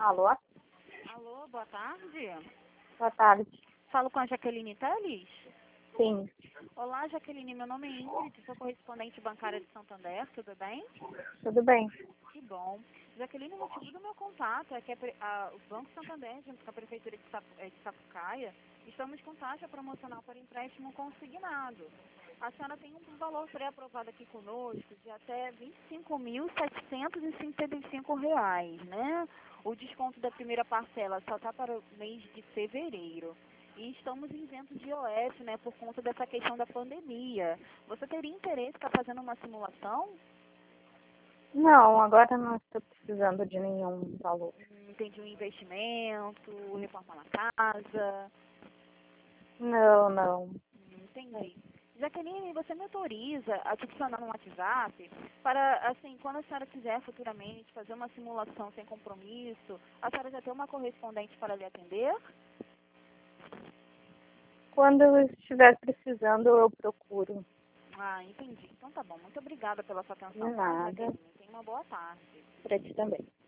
Alô? Alô, boa tarde. Boa tarde. Falo com a Jaqueline Teles? Sim, Olá, Jaqueline, meu nome é Ingrid, sou correspondente bancária de Santander, tudo bem? tudo bem. Que bom. Jaqueline, o motivo do meu contato é que o Banco Santander, junto com a Prefeitura de Sapucaia, estamos com taxa promocional para empréstimo consignado. A senhora tem um valor pré-aprovado aqui conosco de até R$ 25.755, né? O desconto da primeira parcela só está para o mês de fevereiro. E estamos em isento de IOF, né, por conta dessa questão da pandemia. Você teria interesse em estar fazendo uma simulação? Não, agora não estou precisando de nenhum valor. Entendi, um investimento, reforma na casa. Não. Entendi. Jaqueline, você me autoriza a te adicionar no WhatsApp para, assim, quando a senhora quiser futuramente fazer uma simulação sem compromisso, a senhora já tem uma correspondente para lhe atender? Quando eu estiver precisando, eu procuro. Ah, entendi. Então tá bom. Muito obrigada pela sua De atenção, tá, nada. Jaqueline? Tenha uma boa tarde. Para ti também.